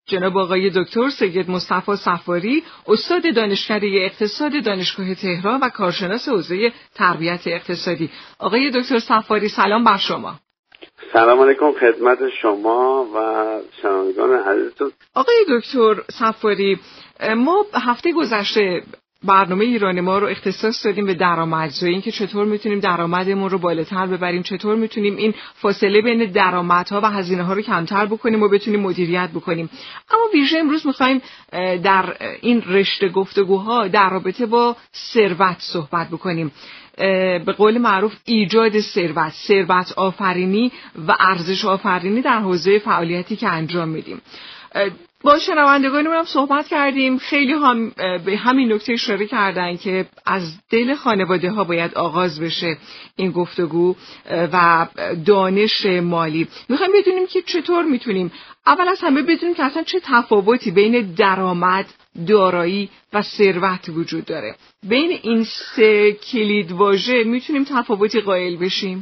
جناب آقای دکتر سید مصطفی صفاری، استاد دانشکده اقتصاد دانشگاه تهران و کارشناس حوزه تربیت اقتصادی. آقای دکتر صفاری سلام بر شما. سلام علیکم خدمت شما و شنوندگان عزیزتون. آقای دکتر صفاری، ما هفته گذشته برنامه ایران ما رو اختصاص دادیم به درآمدزایی، اینکه چطور میتونیم درآمدمون رو بالاتر ببریم، چطور میتونیم این فاصله بین درآمدها و هزینه‌ها رو کمتر بکنیم و بتونیم مدیریت بکنیم. اما ویژه امروز می‌خوایم در این رشته گفتگوها در رابطه با ثروت صحبت بکنیم. به قول معروف ایجاد ثروت آفرینی و ارزش آفرینی در حوزه فعالیتی که انجام میدیم. با شنوندگانمون هم صحبت کردیم، خیلی هم به همین نکته اشاره کردن که از دل خانواده ها باید آغاز بشه این گفتگو و دانش مالی. میخوایم بدونیم که چطور میتونیم اول از همه بدونیم که اصلا چه تفاوتی بین درآمد، دارایی و ثروت وجود داره. بین این سه کلیدواژه میتونیم تفاوتی قائل بشیم؟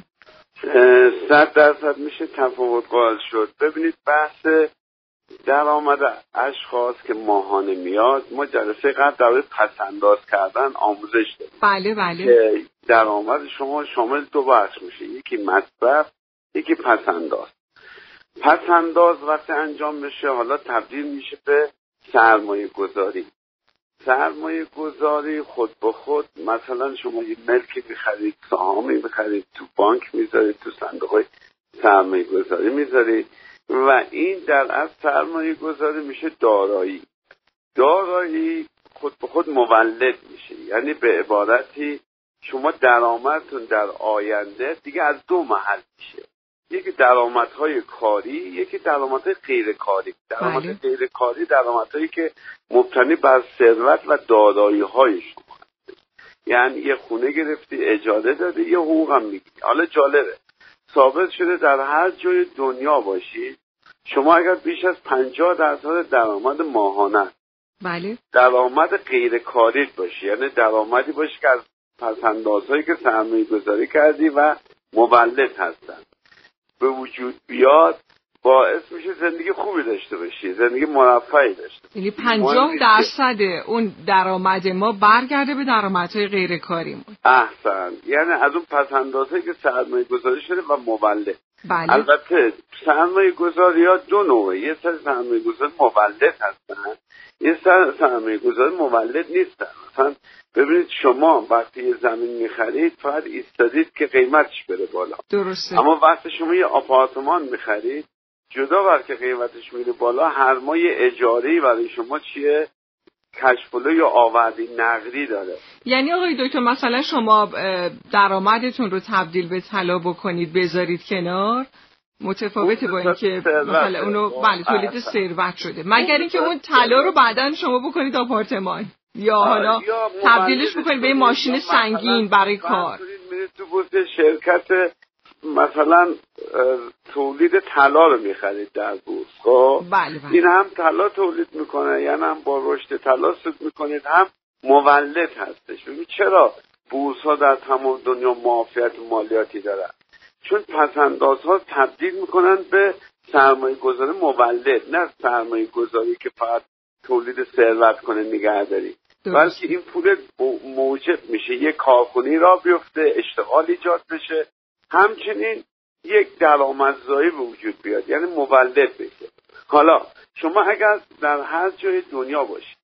100% میشه تفاوت قائل شد. ببینید بحث درآمد اشخاص که ماهانه میاد، ما جلسه قبل در پسنداز کردن آموزش دادیم. بله. که درآمد شما شامل دو بخش میشه، یکی مصرف، یکی پسنداز. پسنداز وقتی انجام میشه حالا تبدیل میشه به سرمایه گذاری. سرمایه گذاری خود به خود، مثلا شما یه ملکی میخرید، سهامی میخرید، تو بانک میذارید، تو صندوق سرمایه گذاری میذارید و این در اصل سرمایه گذاری میشه دارایی. دارایی خود به خود مولد میشه، یعنی به عبارتی شما درآمدتون در آینده دیگه از دو محل میشه، یکی درآمدهای کاری، یکی درآمدهای غیر کاری. درآمد غیر کاری درآمدهایی که مبتنی بر ثروت و دارایی های شما هست، یعنی یه خونه گرفتی، اجاره دادی، یه حقوق هم میگیری. حالا جالبه ثابت شده در هر جای دنیا باشید شما اگر بیش از 50% درآمد ماهانه درآمد غیر کاری باشه، یعنی درآمدی باشه که از پسندازهایی که سرمایه گذاری کردی و مولد هستن به وجود بیاد، باعث میشه زندگی خوبی داشته باشی، زندگی مرفهی داشته باشی. یعنی 50% اون درآمد ما برگرده به درآمدهای غیر کاریمون. احسن، یعنی از اون پسندازهایی که سرمایه گذاری شده و مولد. البته سرمایه گذاری ها دو نوعه، یه سر سرمایه گذاری مولد هستن، یه سر سرمایه گذاری مولد نیستن. مثلا ببینید شما وقتی یه زمین میخرید فقط ایستادید که قیمتش بره بالا. درسته. اما وقتی شما یه آپارتمان میخرید، جدا بر که قیمتش میره بالا، هر ماه یه اجاره‌ای برای شما چیه؟ کشفلو یا آوردی نقدی داره. یعنی آقای دکتر مثلا شما درآمدتون رو تبدیل به طلا بکنید بذارید کنار، متفاوته با اینکه مثلا اونو تولید ثروت شده، مگر اینکه اون طلا رو بعداً شما بکنید آپارتمان یا حالا تبدیلش بکنید به ماشین سنگین برای کار. میرید تو بورس شرکت مثلا تولید طلا رو میخرید در بورس، خب این هم طلا تولید میکنه، یعنی هم با رشد طلا سود میکنید، هم مولد هستش. ببین چرا بورس ها در تمام دنیا معافیت مالیاتی دارن؟ چون پسندازها تبدیل میکنن به سرمایه گذاری مولد، نه سرمایه گذاری که فقط تولید ثروت کنه نگهداری، بلکه این پول موجب میشه یک کارخونه‌ای را بیفته، اشتغال ایجاد بشه، همچنین یک درآمدزایی به وجود بیاد، یعنی مولد بشه. حالا شما اگر در هر جای دنیا باشید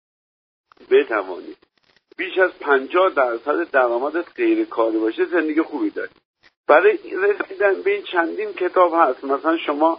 بتوانید بیش از 50% درآمدت غیر کاری باشه، زندگی خوبی دارید. برای رسیدن به این چندین کتاب هست. مثلا شما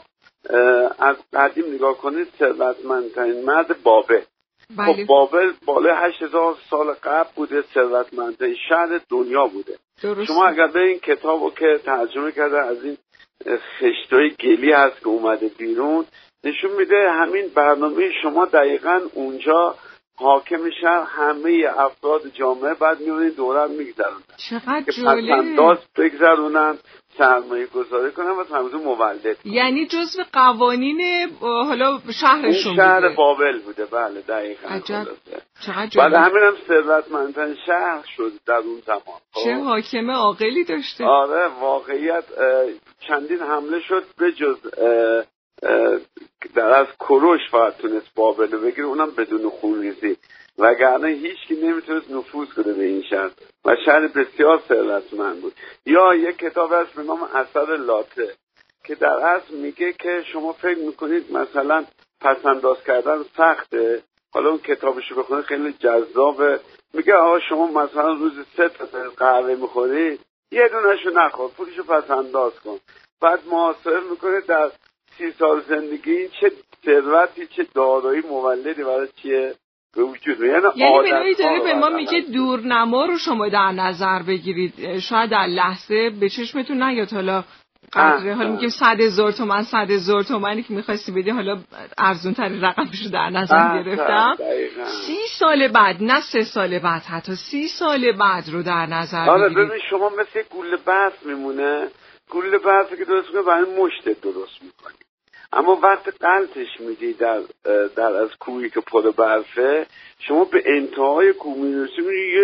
از قدیم نگاه کنید، ثروتمندترین مرد بابل. خب بابل بالای 8000 سال قبل بوده، ثروتمندترین شهر دنیا بوده. شما اگر به این کتابو که ترجمه کرده از این خشتای گلی هست که اومده بیرون، نشون میده همین برنامه شما دقیقاً اونجا حاکم شهر، همه افراد جامعه بعد میونین دوره میگذرونن، چقدر جالب، پسنداز بگذرونن، سرمایه گذاری کنن و سرمایه مولد کنن. یعنی جزء قوانین حالا شهرشون شهر بوده. بابل بوده. بله دقیقاً. عجب. چقدر جالب. بعد همین هم ثروتمندترین شهر شد در اون زمان. چه حاکم عاقلی داشته. آره واقعیت چندین حمله شد به جز در از کوروش فقط تونست بابل رو بگیره، اونم بدون خونریزی، وگرنه هیچکی نمیتونست نفوذ کنه به این شهر و شهر بسیار ثروتمند بود. یا یک کتاب هست به نام اثر لاته که در اصل میگه که شما فکر میکنید مثلا پسنداز کردن سخته، حالا اون کتابشو بخونید خیلی جذابه. میگه آقا شما مثلا روز 3 تا قهوه میخورید، یه دونهشو نخور، پولشو پسنداز کن. بعد محاسبه میکنه در 30 سال زندگی چه ثروتی چه دارایی مولدی برای چیه به وجود میاد. یعنی به ما میگه دورنما رو شما در نظر بگیرید، شاید در لحظه به چشمتون نیاد حالا قدره، حالا میگیم 100,000 تومان 100,000 تومانی که میخواستی بدی، حالا ارزون ترین رقمش رو در نظر گرفتم. 30 سال بعد، نه 3 سال بعد، حتی 30 سال بعد رو در نظر بگیرید. ببین شما مثل گوله برف میمونه، گوله برفی که درست میکنه برای مشت درست میکنی، اما وقت قلتش میدی در از کوهی که پر برفه، شما به انتهای کوه میرسی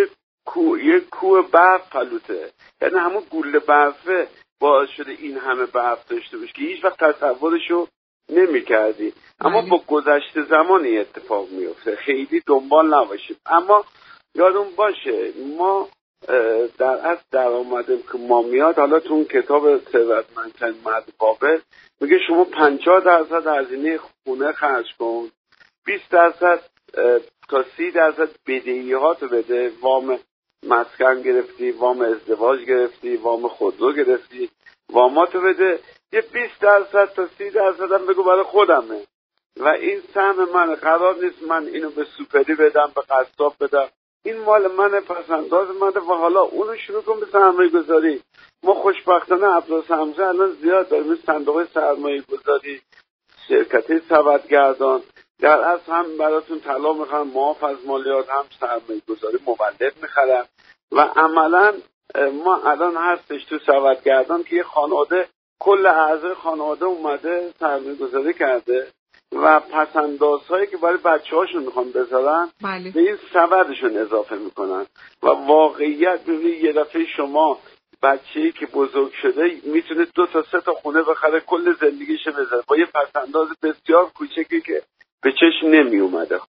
یه کوه برف پلوته، یعنی همون گوله برفه باعث شده این همه برف داشته باشه که هیچ وقت تصورشو نمی کردی. اما با گذشت زمان این اتفاق میفته، خیلی دنبال نباشید. اما یادون باشه ما در اصل درآمدی که ما میاد، حالا تو اون کتاب ثروتمندترین مرد بابل میگه شما 50% هزینه خونه خرج کن، 20% تا 30% بدهیاتو بده، وام مسکن گرفتی، وام ازدواج گرفتی، وام خودرو گرفتی، واماتو بده، یه 20% تا 30% هم بگو برای خودمه و این سهم منه، قرار نیست من اینو به سوپری بدم، به قصاب بدم، این مال منه، پسنداز منه و حالا اونو شروع کن به سرمایه گذاری. ما خوشبختانه عباس حمزه الان زیاد داریم صندوق سرمایه گذاری، شرکت سبدگردان در اصل هم براتون طلا میخوام، معاف از مالیات، هم سرمایه گذاری مولد میخرم و عملا ما الان هستش تو سبدگردان که یه خانواده کل اعضای خانواده اومده سرمایه گذاری کرده و پسندازهایی که برای بچه هاشون میخوان بذارن به این سبدشون اضافه میکنن و واقعیت ببینید یه دفعه شما بچه‌ای که بزرگ شده میتونه 2 تا 3 تا خونه بخره، کل زندگیش بذاره با یه پسنداز بسیار کوچکی که به چشم نمی اومده.